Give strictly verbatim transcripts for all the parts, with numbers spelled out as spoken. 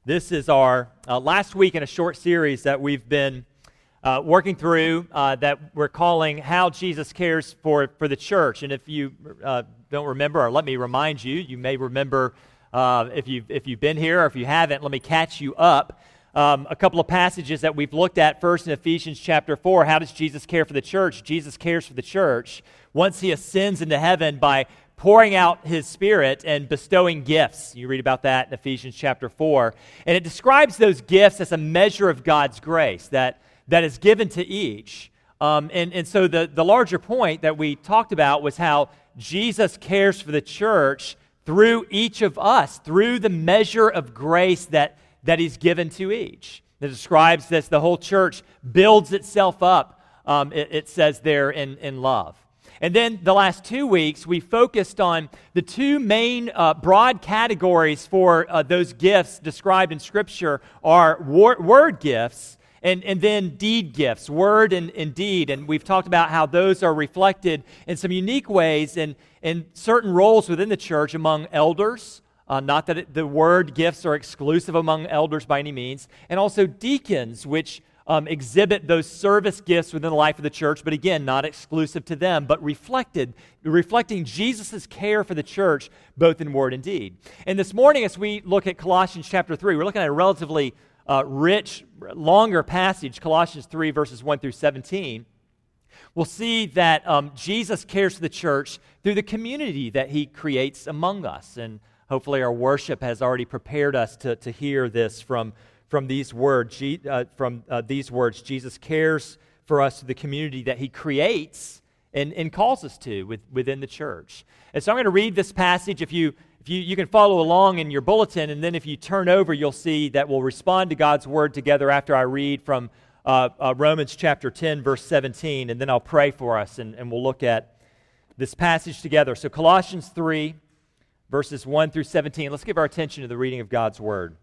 This is our uh, last week in a short series that we've been uh, working through uh, that we're calling How Jesus Cares for, for the Church. And if you uh, don't remember, or let me remind you, you may remember uh, if, you've, if you've been here, or if you haven't, let me catch you up. Um, a couple of passages that we've looked at first in Ephesians chapter four. How does Jesus care for the church? Jesus cares for the church once he ascends into heaven by pouring out his Spirit and bestowing gifts. You read about that in Ephesians chapter four. And it describes those gifts as a measure of God's grace that, that is given to each. Um, and, and so the, the larger point that we talked about was how Jesus cares for the church through each of us, through the measure of grace that, that he's given to each. It describes this, the whole church builds itself up, um, it, it says there, in, in love. And then the last two weeks, we focused on the two main uh, broad categories for uh, those gifts described in Scripture are wor- word gifts and, and then deed gifts, word and, and deed. And we've talked about how those are reflected in some unique ways in, in certain roles within the church among elders. Uh, not that it, the word gifts are exclusive among elders by any means. And also deacons, which Um, exhibit those service gifts within the life of the church, but again, not exclusive to them, but reflected, reflecting Jesus' care for the church, both in word and deed. And this morning, as we look at Colossians chapter three, we're looking at a relatively uh, rich, longer passage, Colossians three, verses one through seventeen. We'll see that um, Jesus cares for the church through the community that he creates among us. And hopefully our worship has already prepared us to, to hear this from From these words, uh, from uh, these words, Jesus cares for us, the community that he creates and, and calls us to with, within the church. And so I'm going to read this passage. If you if you you can follow along in your bulletin, and then if you turn over, you'll see that we'll respond to God's word together after I read from uh, uh, Romans chapter ten, verse seventeen, and then I'll pray for us, and, and we'll look at this passage together. So Colossians three, verses one through seventeen. Let's give our attention to the reading of God's word.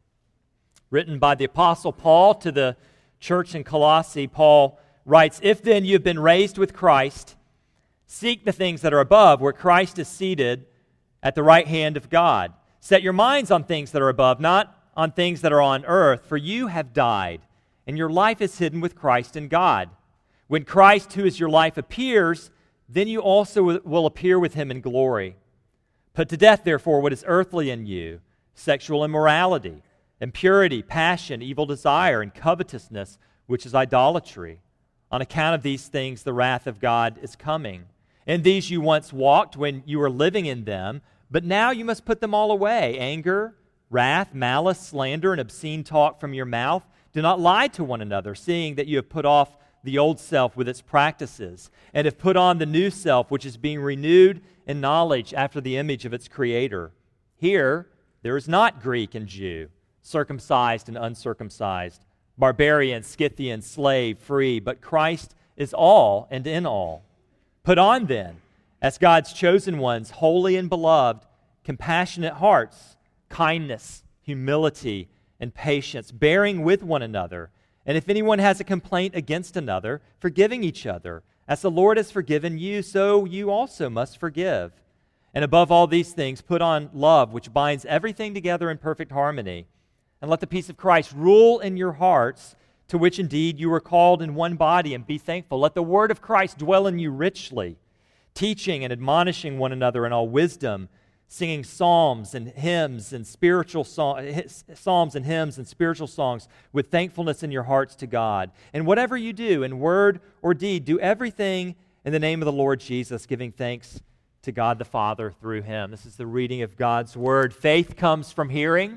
Written by the Apostle Paul to the church in Colossae, Paul writes, "If then you have been raised with Christ, seek the things that are above, where Christ is seated at the right hand of God. Set your minds on things that are above, not on things that are on earth, for you have died, and your life is hidden with Christ in God. When Christ, who is your life, appears, then you also will appear with him in glory. Put to death, therefore, what is earthly in you, sexual immorality, impurity, passion, evil desire, and covetousness, which is idolatry. On account of these things, the wrath of God is coming. In these you once walked when you were living in them, but now you must put them all away: anger, wrath, malice, slander, and obscene talk from your mouth. Do not lie to one another, seeing that you have put off the old self with its practices, and have put on the new self, which is being renewed in knowledge after the image of its Creator. Here there is not Greek and Jew, circumcised and uncircumcised, barbarian, Scythian, slave, free, but Christ is all and in all. Put on then, as God's chosen ones, holy and beloved, compassionate hearts, kindness, humility, and patience, bearing with one another. And if anyone has a complaint against another, forgiving each other. As the Lord has forgiven you, so you also must forgive. And above all these things, put on love, which binds everything together in perfect harmony. And let the peace of Christ rule in your hearts, to which indeed you were called in one body, and be thankful. Let the word of Christ dwell in you richly, teaching and admonishing one another in all wisdom, singing psalms and hymns and spiritual song, psalms and hymns and spiritual songs with thankfulness in your hearts to God. And whatever you do, in word or deed, do everything in the name of the Lord Jesus, giving thanks to God the Father through him." This is the reading of God's word. Faith comes from hearing.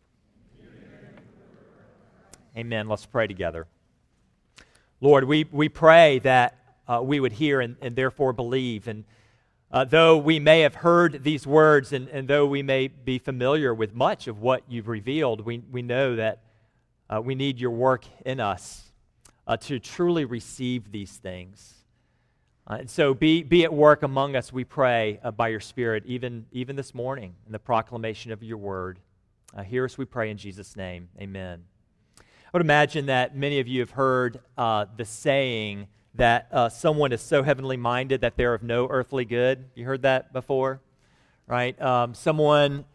Amen. Let's pray together. Lord, we, we pray that uh, we would hear and, and therefore believe. And uh, though we may have heard these words and, and though we may be familiar with much of what you've revealed, we, we know that uh, we need your work in us uh, to truly receive these things. Uh, and so be, be at work among us, we pray, uh, by your Spirit, even, even this morning in the proclamation of your word. Uh, hear us, we pray, in Jesus' name. Amen. I would imagine that many of you have heard uh, the saying that uh, someone is so heavenly minded that they're of no earthly good. You heard that before, right? Um, someone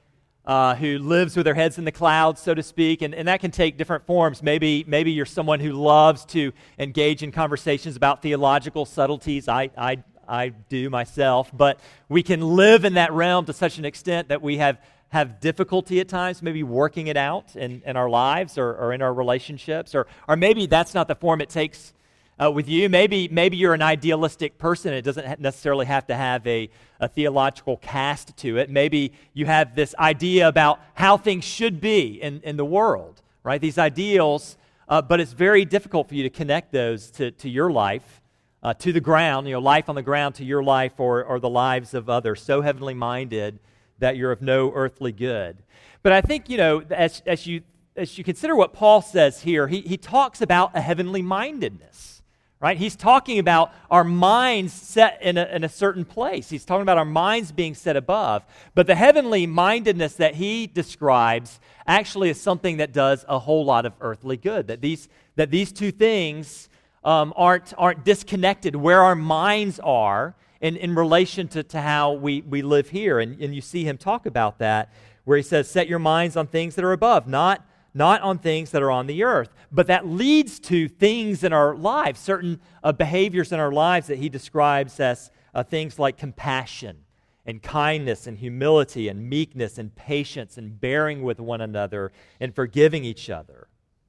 uh, who lives with their heads in the clouds, so to speak, and, and that can take different forms. Maybe maybe you're someone who loves to engage in conversations about theological subtleties. I, I, I do myself, but we can live in that realm to such an extent that we have, have difficulty at times, maybe working it out in, in our lives or, or in our relationships, or, or maybe that's not the form it takes Uh, with you. Maybe maybe you're an idealistic person. It doesn't ha- necessarily have to have a, a theological cast to it. Maybe you have this idea about how things should be in, in the world, right? These ideals, uh, but it's very difficult for you to connect those to, to your life, uh, to the ground, you know, life on the ground to your life or, or the lives of others, so heavenly minded that you're of no earthly good. But I think, you know, as, as you as you consider what Paul says here, he, he talks about a heavenly mindedness. Right? He's talking about our minds set in a, in a certain place. He's talking about our minds being set above. But the heavenly mindedness that he describes actually is something that does a whole lot of earthly good. That these that these two things um, aren't aren't disconnected. Where our minds are in, in relation to, to how we, we live here. And, and you see him talk about that, where he says, set your minds on things that are above, not not on things that are on the earth. But that leads to things in our lives, certain uh, behaviors in our lives that he describes as uh, things like compassion and kindness and humility and meekness and patience and bearing with one another and forgiving each other.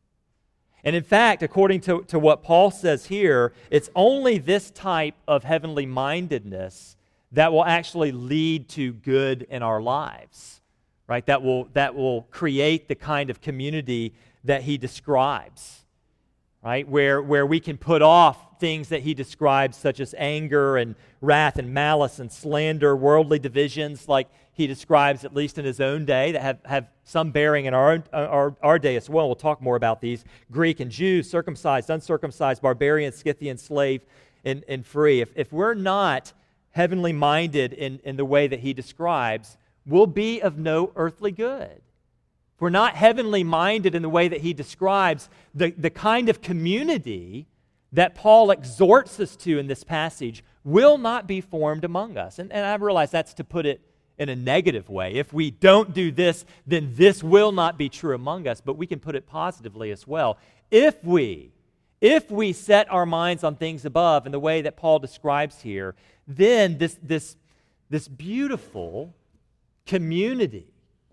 And in fact, according to, to what Paul says here, it's only this type of heavenly mindedness that will actually lead to good in our lives. Right, that will that will create the kind of community that he describes, right? Where where we can put off things that he describes, such as anger and wrath and malice and slander, worldly divisions, like he describes at least in his own day, that have, have some bearing in our, own, our our day as well. We'll talk more about these: Greek and Jew, circumcised, uncircumcised, barbarian, Scythian, slave, and, and free. If if we're not heavenly minded in, in the way that he describes, will be of no earthly good. If we're not heavenly minded in the way that he describes, the, the kind of community that Paul exhorts us to in this passage will not be formed among us. And, and I realize that's to put it in a negative way. If we don't do this, then this will not be true among us, but we can put it positively as well. If we, if we set our minds on things above in the way that Paul describes here, then this, this, this beautiful community,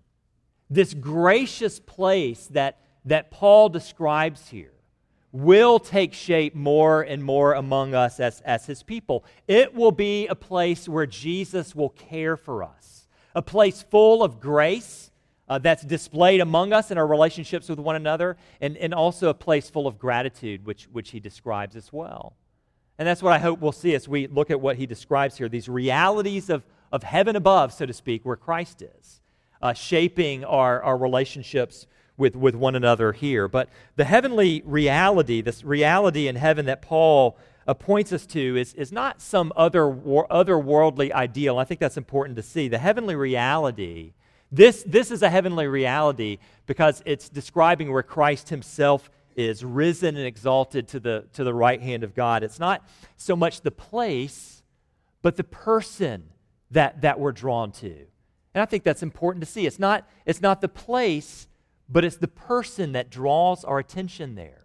this gracious place that, that Paul describes here, will take shape more and more among us as, as his people. It will be a place where Jesus will care for us, a place full of grace uh, that's displayed among us in our relationships with one another, and, and also a place full of gratitude, which, which he describes as well. And that's what I hope we'll see as we look at what he describes here, these realities of of heaven above, so to speak, where Christ is, uh, shaping our, our relationships with, with one another here. But the heavenly reality, this reality in heaven that Paul uh, points us to is, is not some other wor- otherworldly ideal. I think that's important to see. The heavenly reality, this, this is a heavenly reality because it's describing where Christ himself is, risen and exalted to the, to the right hand of God. It's not so much the place, but the person that that we're drawn to. And I think that's important to see. It's not, it's not the place, but it's the person that draws our attention there.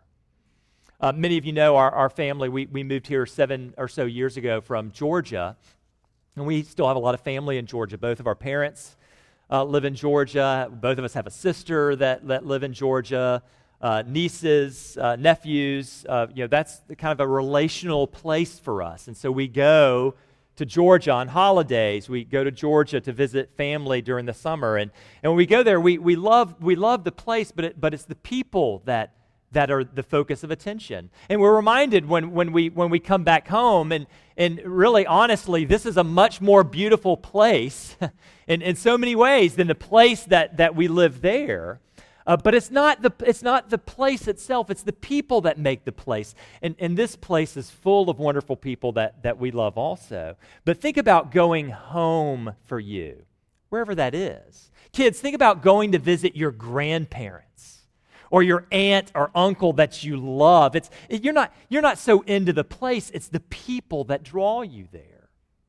Uh, many of you know our, our family, we, we moved here seven or so years ago from Georgia, and we still have a lot of family in Georgia. Both of our parents uh, live in Georgia. Both of us have a sister that, that live in Georgia, uh, nieces, uh, nephews. Uh, you know, that's the kind of a relational place for us. And so we go to Georgia on holidays. We go to Georgia to visit family during the summer. And, and when we go there, we, we love we love the place, but it, but it's the people that that are the focus of attention. And we're reminded when, when we when we come back home, and, and really honestly, this is a much more beautiful place in, in so many ways than the place that, that we live there. Uh, but it's not the it's not the place itself, it's the people that make the place. And, and this place is full of wonderful people that, that we love also. But think about going home for you, wherever that is. Kids, think about going to visit your grandparents or your aunt or uncle that you love. It's you're not you're not so into the place, it's the people that draw you there.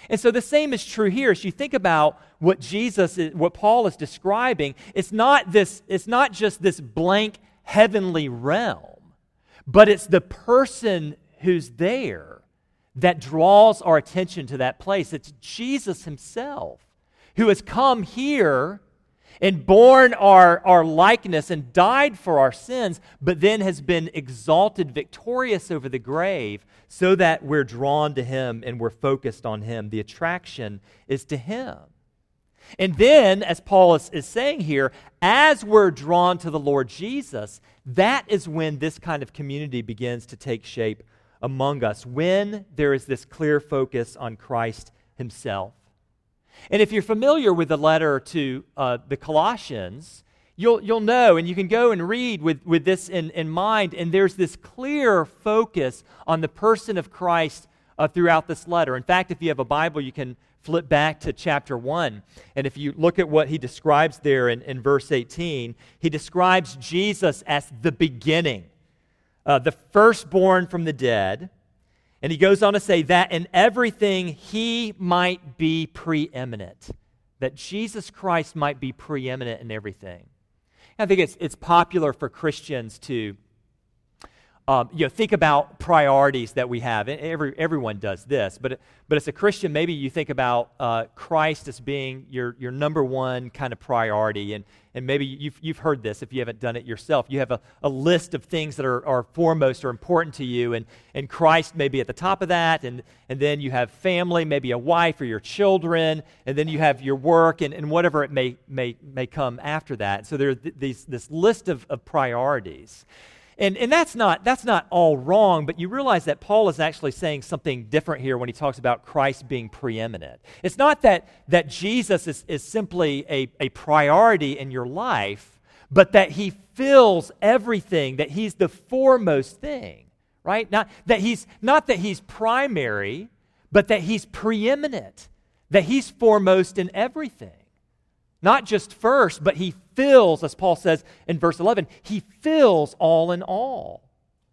And so the same is true here. As you think about what Jesus, is, what Paul is describing, it's not this, it's not just this blank heavenly realm, but it's the person who's there that draws our attention to that place. It's Jesus himself who has come here and borne our, our likeness and died for our sins, but then has been exalted, victorious over the grave, so that we're drawn to him and we're focused on him. The attraction is to him. And then, as Paul is, is saying here, as we're drawn to the Lord Jesus, that is when this kind of community begins to take shape among us, when there is this clear focus on Christ himself. And if you're familiar with the letter to uh, the Colossians, you'll you'll know, and you can go and read with, with this in, in mind, and there's this clear focus on the person of Christ uh, throughout this letter. In fact, if you have a Bible, you can flip back to chapter one, and if you look at what he describes there in, in verse eighteen, he describes Jesus as the beginning, uh, the firstborn from the dead. And he goes on to say that in everything he might be preeminent, that Jesus Christ might be preeminent in everything. I think it's it's popular for Christians to um, you know think about priorities that we have. And every everyone does this, but but as a Christian, maybe you think about uh, Christ as being your your number one kind of priority, and and maybe you've you've heard this if you haven't done it yourself. You have a, a list of things that are, are foremost or important to you, and and Christ may be at the top of that, and and then you have family, maybe a wife or your children, and then you have your work and, and whatever it may may may come after that. So there's th- these this list of, of priorities. And, and that's not that's not all wrong, but you realize that Paul is actually saying something different here when he talks about Christ being preeminent. It's not that, that Jesus is, is simply a, a priority in your life, but that he fills everything, that he's the foremost thing, right? Not that he's not that he's primary, but that he's preeminent, that he's foremost in everything. Not just first, but he fills, as Paul says in verse eleven, he fills all in all.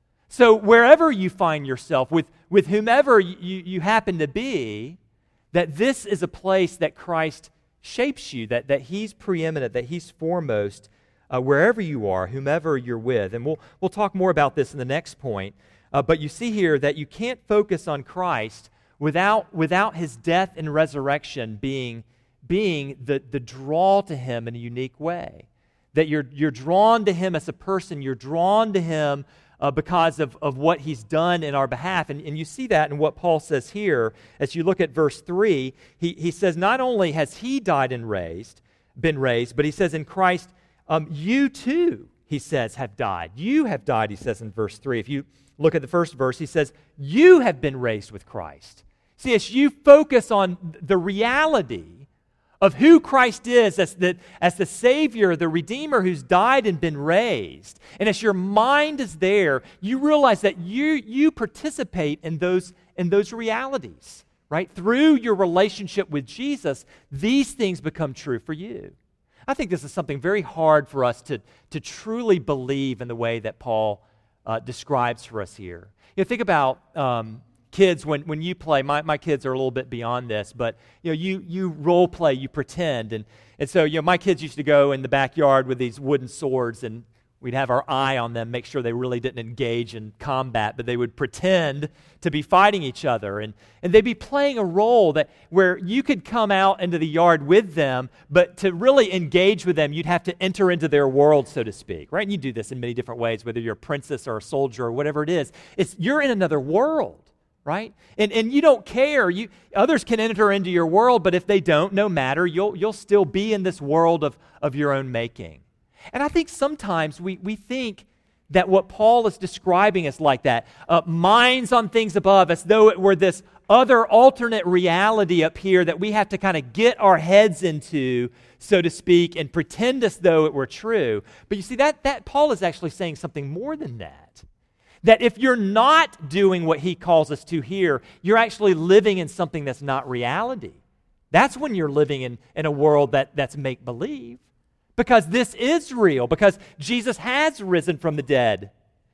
So wherever you find yourself, with, with whomever you, you happen to be, that this is a place that Christ shapes you, that, that he's preeminent, that he's foremost uh, wherever you are, whomever you're with. And we'll, we'll talk more about this in the next point. Uh, but you see here that you can't focus on Christ without, without his death and resurrection being being the, the draw to him in a unique way. That you're, you're drawn to him as a person, you're drawn to him uh, because of, of what he's done in our behalf. And, and you see that in what Paul says here. As you look at verse three, he, he says not only has he died and raised, been raised, but he says in Christ, um, you too, he says, have died. You have died, he says in verse three. If you look at the first verse, he says, you have been raised with Christ. See, as you focus on the reality of who Christ is as the, as the Savior, the Redeemer who's died and been raised. And as your mind is there, you realize that you, you participate in those, in those realities, right? Through your relationship with Jesus, these things become true for you. I think this is something very hard for us to, to truly believe in the way that Paul uh, describes for us here. You know, think about um, kids, when, when you play, my, my kids are a little bit beyond this, but you know, you you role play, you pretend, and and so you know, my kids used to go in the backyard with these wooden swords, and we'd have our eye on them, make sure they really didn't engage in combat, but they would pretend to be fighting each other, and and they'd be playing a role that where you could come out into the yard with them, but to really engage with them, you'd have to enter into their world, so to speak, right? And you do this in many different ways, whether you're a princess or a soldier or whatever it is. It's you're in another world. Right? And and you don't care. You others can enter into your world, but if they don't, no matter, you'll you'll still be in this world of, of your own making. And I think sometimes we, we think that what Paul is describing is like that. Uh, minds on things above, as though it were this other alternate reality up here that we have to kind of get our heads into, so to speak, and pretend as though it were true. But you see, that that Paul is actually saying something more than that. That if you're not doing what he calls us to here, you're actually living in something that's not reality. That's when you're living in, in a world that, that's make-believe. Because this is real, because Jesus has risen from the dead.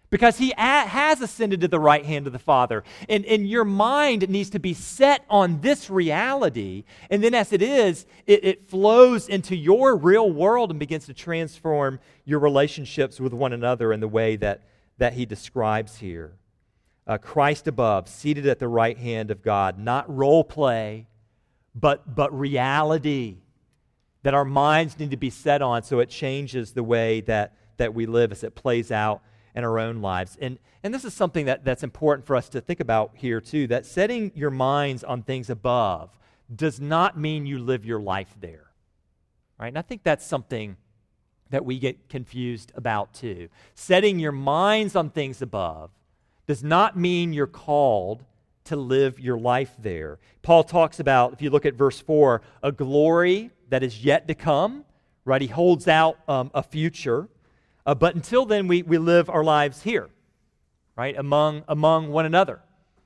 because he a- has ascended to the right hand of the Father. And, and your mind needs to be set on this reality. And then as it is, it, it flows into your real world and begins to transform your relationships with one another in the way that, that he describes here. Uh, Christ above, seated at the right hand of God, not role play, but, but reality that our minds need to be set on so it changes the way that, that we live as it plays out in our own lives. And, and this is something that, that's important for us to think about here too, that setting your minds on things above does not mean you live your life there. Right? And I think that's something that we get confused about too. Setting your minds on things above does not mean you're called to live your life there. Paul talks about, if you look at verse four, a glory that is yet to come, right? He holds out um, a future, uh, but until then we, we live our lives here, right? Among, among one another,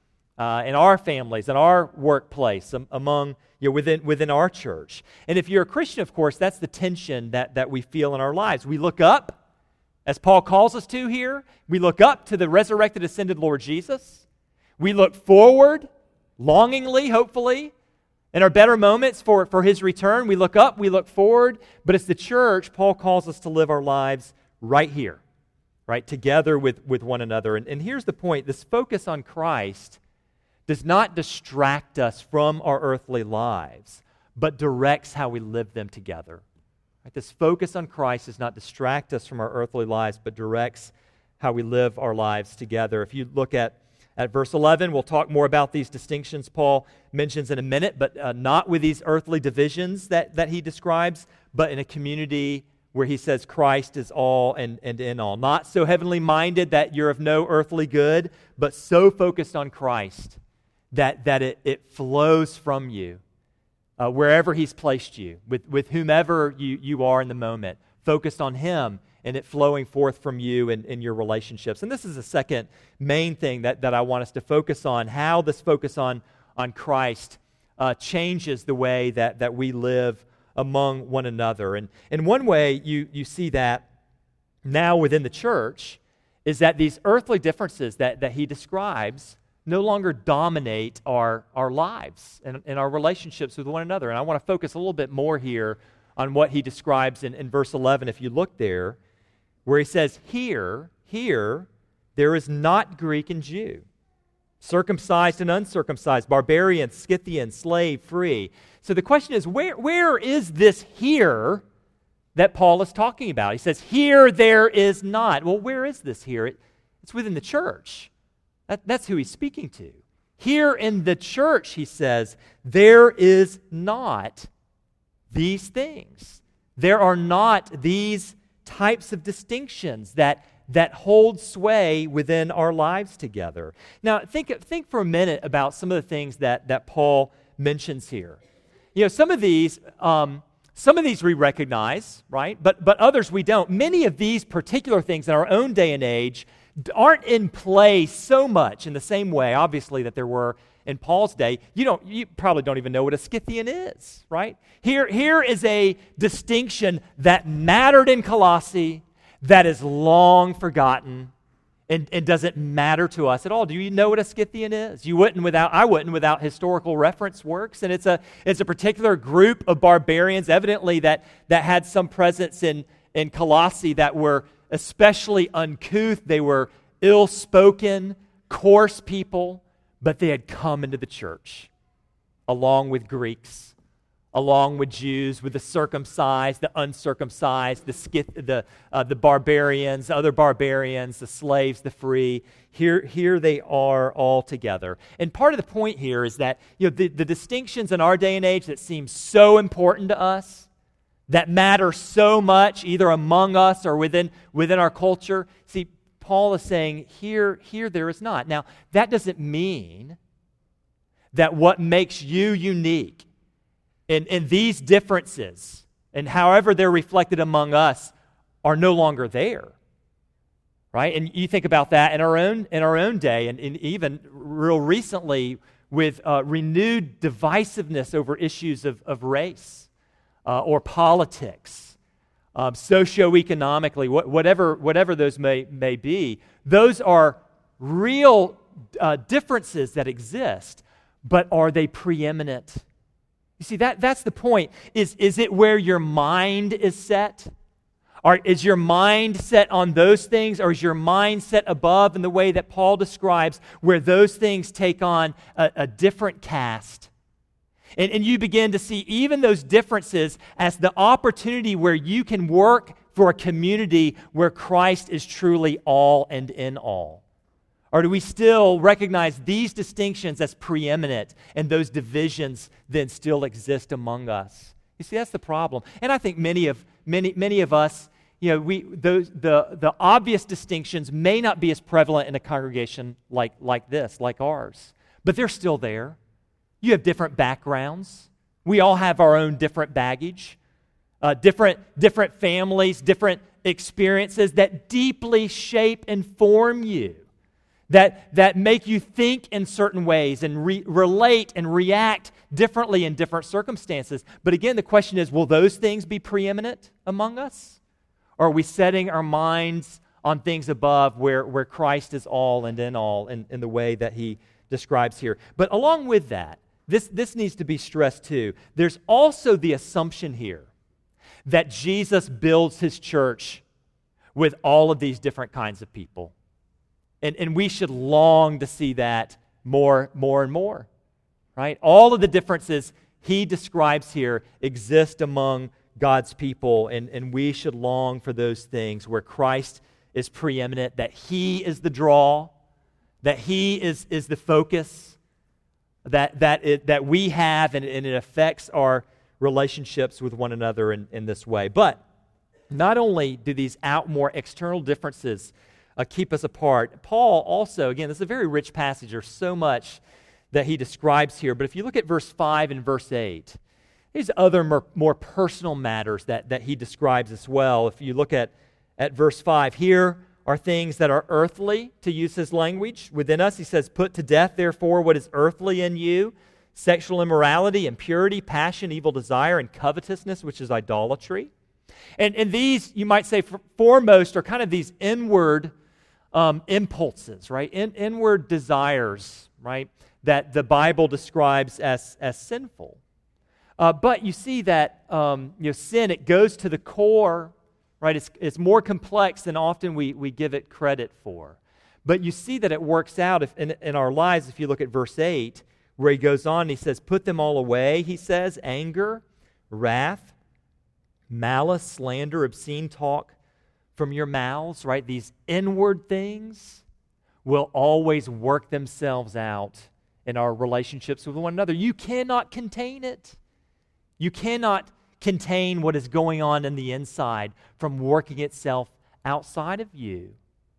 uh, in our families, in our workplace, um, among, you know, within, within our church. And if you're a Christian, of course, that's the tension that, that we feel in our lives. We look up, as Paul calls us to here, we look up to the resurrected, ascended Lord Jesus. We look forward, longingly, hopefully, in our better moments for, for his return. We look up, we look forward, but it's the church, Paul calls us to live our lives right here, right, together with, with one another. And, and here's the point, this focus on Christ does not distract us from our earthly lives, but directs how we live them together. Right? This focus on Christ does not distract us from our earthly lives, but directs how we live our lives together. If you look at, at verse eleven, we'll talk more about these distinctions Paul mentions in a minute, but uh, not with these earthly divisions that, that he describes, but in a community where he says Christ is all and, and in all. Not so heavenly minded that you're of no earthly good, but so focused on Christ that, that it, it flows from you. Uh, wherever he's placed you, with, with whomever you, you are in the moment, focused on him and it flowing forth from you and in your relationships. And this is the second main thing that, that I want us to focus on, how this focus on, on Christ uh, changes the way that, that we live among one another. And, and one way you, you see that now within the church is that these earthly differences that, that he describes no longer dominate our, our lives and, and our relationships with one another. And I want to focus a little bit more here on what he describes in, in verse eleven, if you look there, where he says, here, here, there is not Greek and Jew, circumcised and uncircumcised, barbarian, Scythian, slave, free. So the question is, where, where is this here that Paul is talking about? He says, here there is not. Well, where is this here? It, it's within the church. That, that's who he's speaking to. Here in the church, he says, there is not these things. There are not these types of distinctions that, that hold sway within our lives together. Now, think, think for a minute about some of the things that, that Paul mentions here. You know, some of these, um, some of these we recognize, right? But, but others we don't. Many of these particular things in our own day and age aren't in play so much in the same way, obviously, that there were in Paul's day. You don't, you probably don't even know what a Scythian is, right? Here, here is a distinction that mattered in Colossae that is long forgotten and, and doesn't matter to us at all. Do you know what a Scythian is? You wouldn't without, I wouldn't without historical reference works. And it's a, it's a particular group of barbarians, evidently, that, that had some presence in, in Colossae that were especially uncouth. They were ill-spoken, coarse people, but they had come into the church along with Greeks, along with Jews, with the circumcised, the uncircumcised, the Scyth- the uh, the barbarians, other barbarians, the slaves, the free. Here, here they are all together. And part of the point here is that, you know, the, the distinctions in our day and age that seem so important to us, that matter so much, either among us or within, within our culture. See, Paul is saying, here, here there is not. Now, that doesn't mean that what makes you unique in, in these differences, and however they're reflected among us, are no longer there. Right? And you think about that in our own, in our own day, and, and even real recently with uh, renewed divisiveness over issues of, of race. Uh, or politics, uh, um, socioeconomically, wh- whatever, whatever those may, may be. Those are real uh, differences that exist, but are they preeminent? You see, that, that's the point. Is, is it where your mind is set? Or is your mind set on those things, or is your mind set above in the way that Paul describes, where those things take on a, a different cast? And, and you begin to see even those differences as the opportunity where you can work for a community where Christ is truly all and in all. Or do we still recognize these distinctions as preeminent, and those divisions then still exist among us? You see, that's the problem. And I think many of many many of us, you know, we those the the obvious distinctions may not be as prevalent in a congregation like like this, like ours, but they're still there. You have different backgrounds. We all have our own different baggage, uh, different different families, different experiences that deeply shape and form you. That, that make you think in certain ways and re- relate and react differently in different circumstances. But again, the question is, will those things be preeminent among us? Or are we setting our minds on things above where, where Christ is all and in all in, in the way that he describes here? But along with that, this, this needs to be stressed too. There's also the assumption here that Jesus builds his church with all of these different kinds of people. And, and we should long to see that more, more and more, right? All of the differences he describes here exist among God's people, and, and we should long for those things where Christ is preeminent, that he is the draw, that he is, is the focus, that, that, it, that we have, and, and it affects our relationships with one another in, in this way. But not only do these out more external differences Uh, keep us apart. Paul also, again, this is a very rich passage. There's so much that he describes here. But if you look at verse five and verse eight, there's other more, more personal matters that, that he describes as well. If you look at, at verse five, here are things that are earthly, to use his language. Within us, he says, put to death, therefore, what is earthly in you, sexual immorality, impurity, passion, evil desire, and covetousness, which is idolatry. And, and these, you might say, for, foremost are kind of these inward Um, impulses, right? In, inward desires, right? That the Bible describes as, as sinful. Uh, but you see that um, you know, sin, it goes to the core, right? It's, it's more complex than often we, we give it credit for. But you see that it works out if, in, in our lives if you look at verse eight, where he goes on and he says, put them all away, he says, anger, wrath, malice, slander, obscene talk from your mouths, right? These inward things will always work themselves out in our relationships with one another. You cannot contain it. You cannot contain what is going on in the inside from working itself outside of you.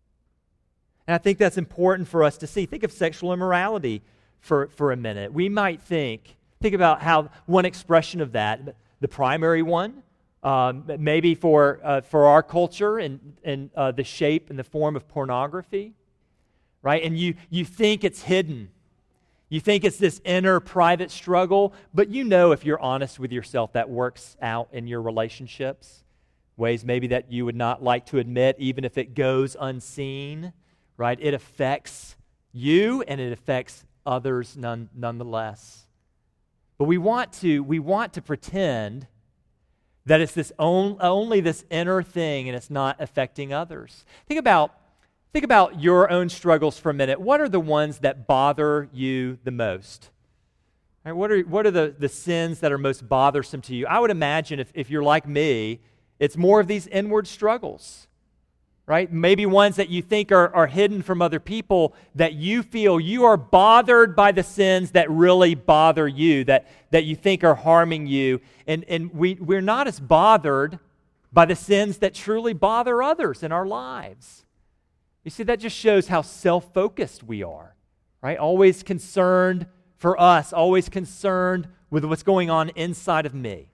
And I think that's important for us to see. Think of sexual immorality for, for a minute. We might think, think about how one expression of that, the primary one, Um, maybe for uh, for our culture and, and uh, the shape and the form of pornography, right? And you you think it's hidden. You think it's this inner private struggle, but you know, if you're honest with yourself, that works out in your relationships. Ways maybe that you would not like to admit, even if it goes unseen, right? It affects you and it affects others none, nonetheless. But we want to we want to pretend that it's this on, only this inner thing and it's not affecting others. Think about, think about your own struggles for a minute. What are the ones that bother you the most? Right, what are, what are the, the sins that are most bothersome to you? I would imagine if, if you're like me, it's more of these inward struggles. Right? Maybe ones that you think are, are hidden from other people, that you feel you are bothered by the sins that really bother you, that, that you think are harming you. And, and we, we're not as bothered by the sins that truly bother others in our lives. You see, that just shows how self-focused we are, right? Always concerned for us, always concerned with what's going on inside of me.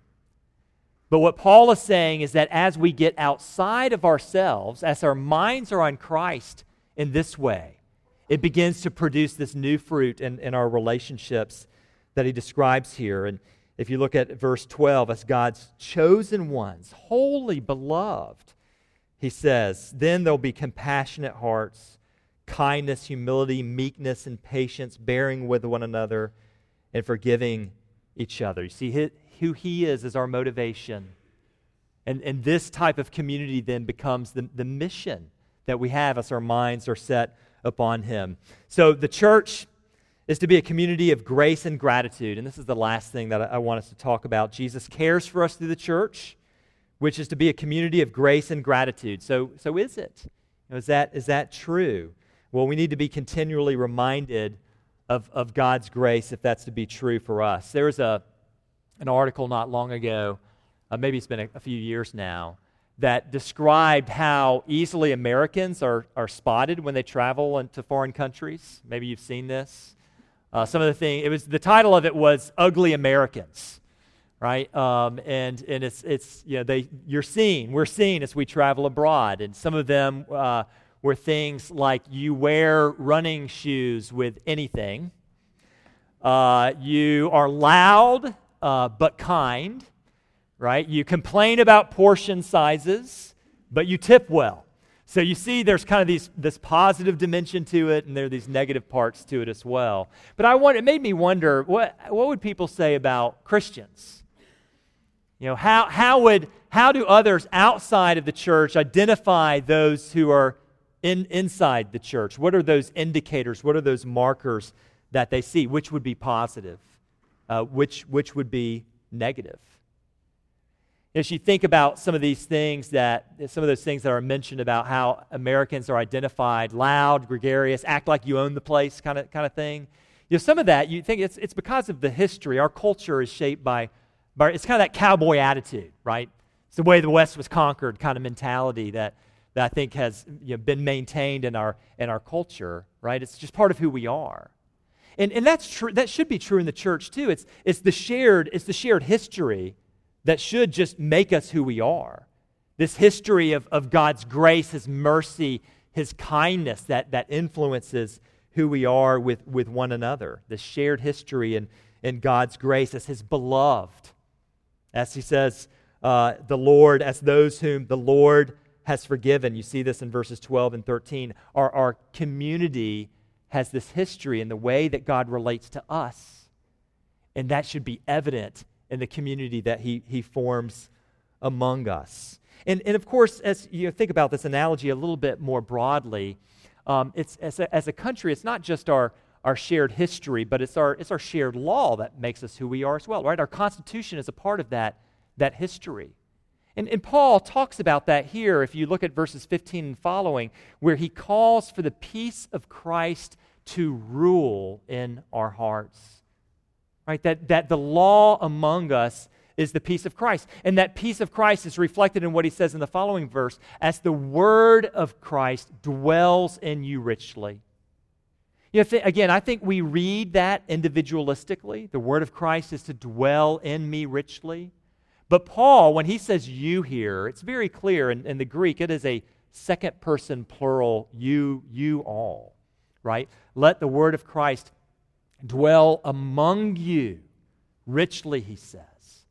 But what Paul is saying is that as we get outside of ourselves, as our minds are on Christ in this way, it begins to produce this new fruit in, in our relationships that he describes here. And If you look at verse twelve, as God's chosen ones, holy, beloved, he says, then there'll be compassionate hearts, kindness, humility, meekness, and patience, bearing with one another and forgiving each other. You see, who he is is our motivation. And, and this type of community then becomes the, the mission that we have as our minds are set upon him. So the church is to be a community of grace and gratitude. And this is the last thing that I, I want us to talk about. Jesus cares for us through the church, which is to be a community of grace and gratitude. So, so is it? You know, is that, is that true? Well, we need to be continually reminded of, of God's grace if that's to be true for us. There was a, an article not long ago, uh, maybe it's been a, a few years now, that described how easily Americans are, are spotted when they travel into foreign countries. Maybe you've seen this. Uh, some of the thing, it was the title of it was "Ugly Americans," right? Um, and and it's it's you know they you're seen we're seen as we travel abroad, and some of them uh, were things like you wear running shoes with anything, uh, you are loud uh, but kind. Right? You complain about portion sizes, but you tip well. So you see there's kind of these this positive dimension to it, and there are these negative parts to it as well. But I want, it made me wonder, what what would people say about Christians? You know, how how would how do others outside of the church identify those who are in inside the church? What are those indicators? What are those markers that they see? Which would be positive? Uh, which which would be negative? As you think about some of these things that, some of those things that are mentioned about how Americans are identified, loud, gregarious, act like you own the place kind of kind of thing. You know, some of that, you think it's it's because of the history. Our culture is shaped by, by it's kind of that cowboy attitude, right? It's the way the West was conquered kind of mentality that, that I think has you know, been maintained in our in our culture, right? It's just part of who we are. And and that's true, that should be true in the church too. It's it's the shared, it's the shared history that should just make us who we are. This history of, of God's grace, His mercy, His kindness that, that influences who we are with, with one another. This shared history in, in God's grace as His beloved. As He says, uh, the Lord, as those whom the Lord has forgiven. You see this in verses twelve and thirteen. Our, our community has this history in the way that God relates to us. And that should be evident in the community that he, he forms among us. And, and of course, as you think about this analogy a little bit more broadly, um, it's as a, as a country, it's not just our, our shared history, but it's our it's our shared law that makes us who we are as well, right? Our Constitution is a part of that, that history. And, and Paul talks about that here, if you look at verses fifteen and following, where he calls for the peace of Christ to rule in our hearts. Right, that, that the law among us is the peace of Christ. And that peace of Christ is reflected in what he says in the following verse, as the word of Christ dwells in you richly. You know, th- again, I think we read that individualistically. The word of Christ is to dwell in me richly. But Paul, when he says you here, it's very clear in, in the Greek, it is a second person plural, you, you all. Right? Let the word of Christ dwell among you richly, he says.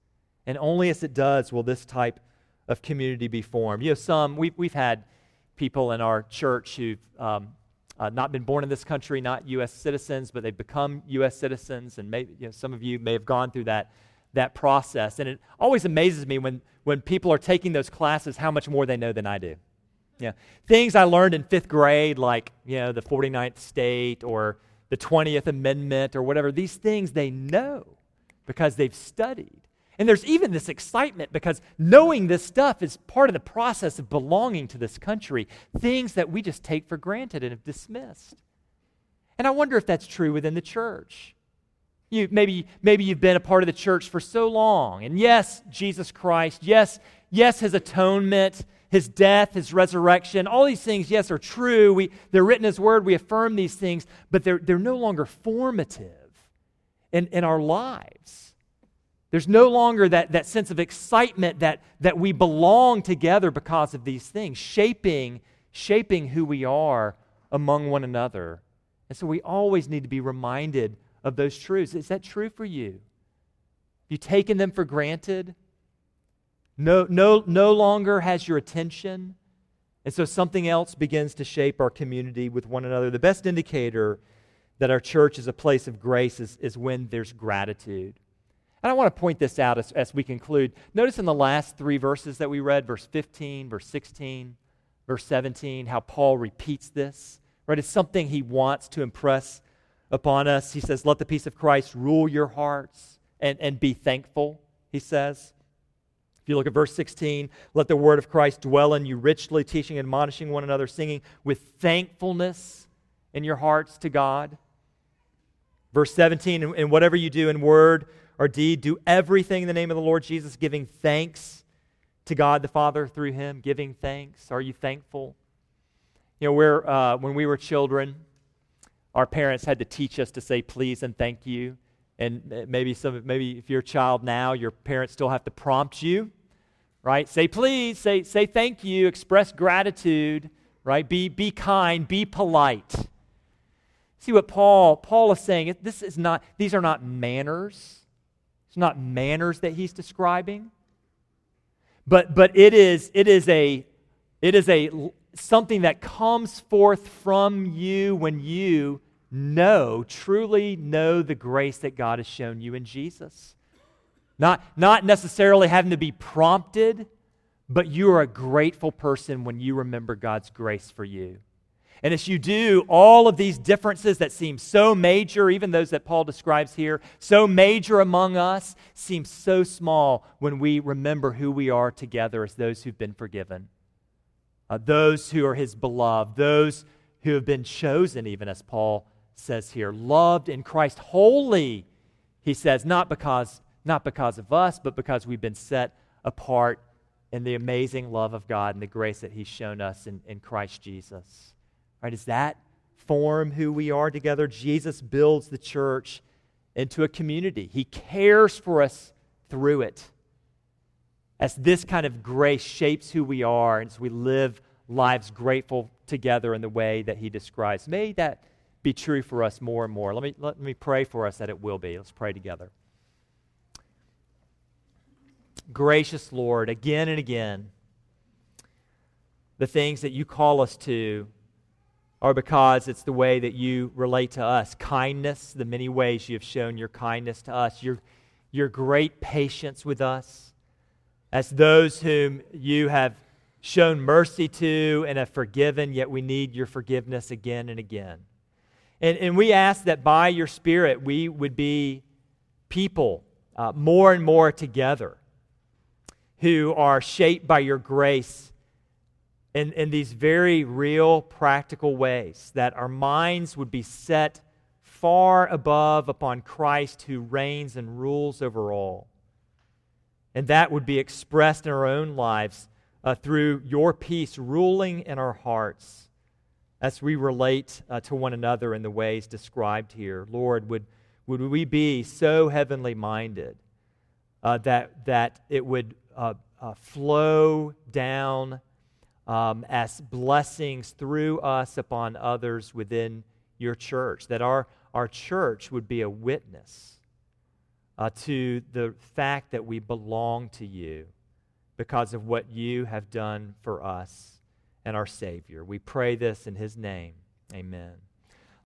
And only as it does will this type of community be formed. You know, some, we've, we've had people in our church who've um, uh, not been born in this country, not U S citizens, but they've become U S citizens, and maybe you know, some of you may have gone through that, that process. And it always amazes me when, when people are taking those classes how much more they know than I do. Yeah, things I learned in fifth grade, like you know the forty-ninth state or the twentieth Amendment or whatever, these things they know because they've studied. And there's even this excitement because knowing this stuff is part of the process of belonging to this country, things that we just take for granted and have dismissed. And I wonder if that's true within the church. You, maybe, maybe you've been a part of the church for so long, and yes, Jesus Christ, yes, yes, His atonement, His death, His resurrection, all these things, yes, are true. We, they're written in His Word. We affirm these things, but they're, they're no longer formative in, in our lives. There's no longer that, that sense of excitement that, that we belong together because of these things, shaping, shaping who we are among one another. And so we always need to be reminded of those truths. Is that true for you? you taken them for granted? No, no, no longer has your attention. And so something else begins to shape our community with one another. The best indicator that our church is a place of grace is, is when there's gratitude. And I want to point this out as, as we conclude. Notice in the last three verses that we read, verse fifteen, verse sixteen, verse seventeen, how Paul repeats this. Right? It's something he wants to impress upon us. He says, let the peace of Christ rule your hearts and, and be thankful, he says. If you look at verse sixteen, let the word of Christ dwell in you richly, teaching and admonishing one another, singing with thankfulness in your hearts to God. Verse seventeen, and whatever you do in word or deed, do everything in the name of the Lord Jesus, giving thanks to God the Father through him, giving thanks. Are you thankful? You know, we're, uh, when we were children, our parents had to teach us to say please and thank you. And maybe some, maybe if you're a child now, your parents still have to prompt you, right? Say please, say, say thank you, express gratitude, right? Be, be kind, be polite. See what Paul, Paul is saying, this is not, these are not manners. It's not manners that he's describing. But, but it is, it is a, it is a, something that comes forth from you when you know, truly know the grace that God has shown you in Jesus. Not, not necessarily having to be prompted, but you are a grateful person when you remember God's grace for you. And as you do, all of these differences that seem so major, even those that Paul describes here, so major among us, seem so small when we remember who we are together as those who've been forgiven. Uh, those who are his beloved, those who have been chosen, even as Paul says here, loved in Christ, holy, he says, not because, not because of us, but because we've been set apart in the amazing love of God and the grace that he's shown us in, in Christ Jesus. Right? Does that form who we are together? Jesus builds the church into a community. He cares for us through it. As this kind of grace shapes who we are, and as we live lives grateful together in the way that he describes. May that be true for us more and more. Let me, let me pray for us that it will be. Let's pray together. Gracious Lord, again and again, the things that you call us to are because it's the way that you relate to us. Kindness, the many ways you have shown your kindness to us, your, your great patience with us, as those whom you have shown mercy to and have forgiven, yet we need your forgiveness again and again. And, and we ask that by your Spirit we would be people uh, more and more together who are shaped by your grace in, in these very real, practical ways, that our minds would be set far above upon Christ who reigns and rules over all. And that would be expressed in our own lives uh, through your peace ruling in our hearts as we relate uh, to one another in the ways described here. Lord, would, would we be so heavenly minded uh, that, that it would uh, uh, flow down um, as blessings through us upon others within your church, that our, our church would be a witness Uh, to the fact that we belong to you because of what you have done for us and our Savior. We pray this in his name. Amen.